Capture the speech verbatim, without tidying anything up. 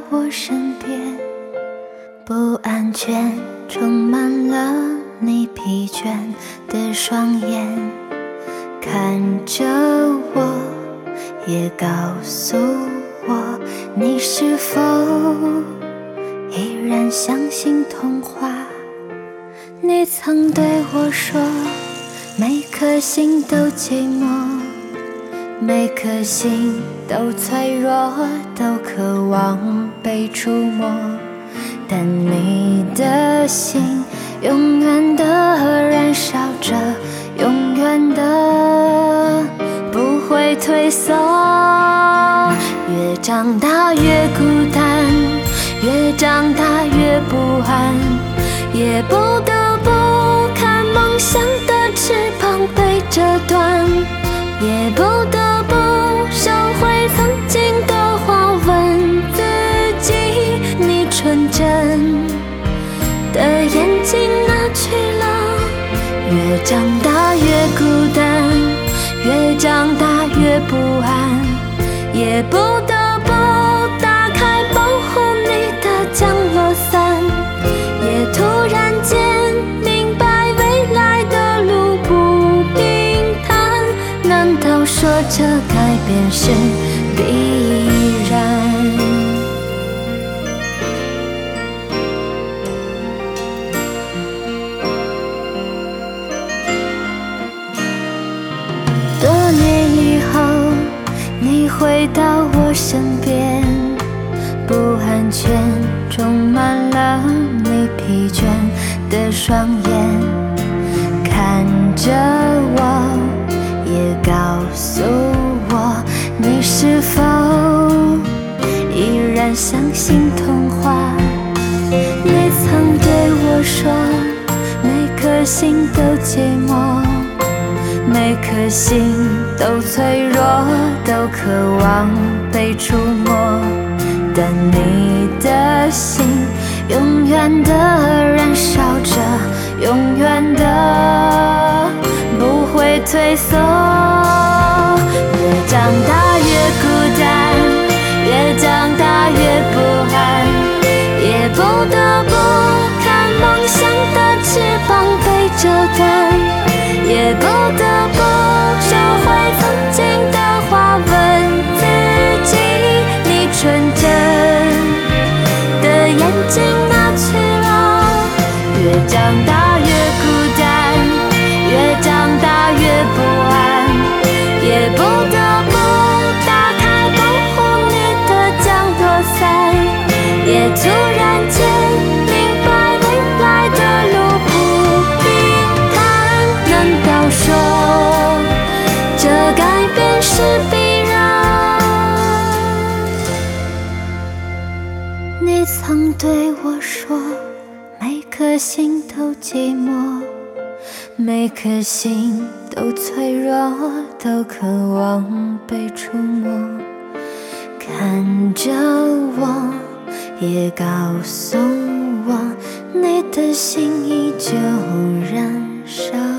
我身边，不安全充满了你疲倦的双眼，看着我，也告诉我，你是否依然相信童话？你曾对我说，每颗心都寂寞，每颗心都脆弱，都渴望被触摸，但你的心永远的燃烧着，永远的不会退缩。越长大越孤单，越长大越不安，也不得不看梦想的翅膀被折断，也不得不收回曾经的话，问自己，你纯真的眼睛哪去了？越长大越孤单，越长大越不安，也不得不打开保护你的降落伞，也突然间明白未来的路不平坦，难道说这改变是必然？多年以后，你回到我身边，不安全充满了你疲倦的双眼，看着我，也告诉我，你是否依然相信童话？你曾对我说，每颗心都寂寞，每颗心都脆弱，都渴望被触摸，但你的心永远的燃烧着，永远的不会退缩。越长大越孤单，越长大越不安，也不得不看梦想的翅膀被折断，也不得不收回曾经的话，问自己，你纯真的眼睛哪去了？越长大越孤单，越长大越不安，也不得不打开保护你的降落伞，也突然间明白未来的路不平坦，难道说这改变是必然？你曾对我说，每颗心都寂寞，每颗心都脆弱，都渴望被触摸，看着我，也告诉我，你的心依旧燃烧。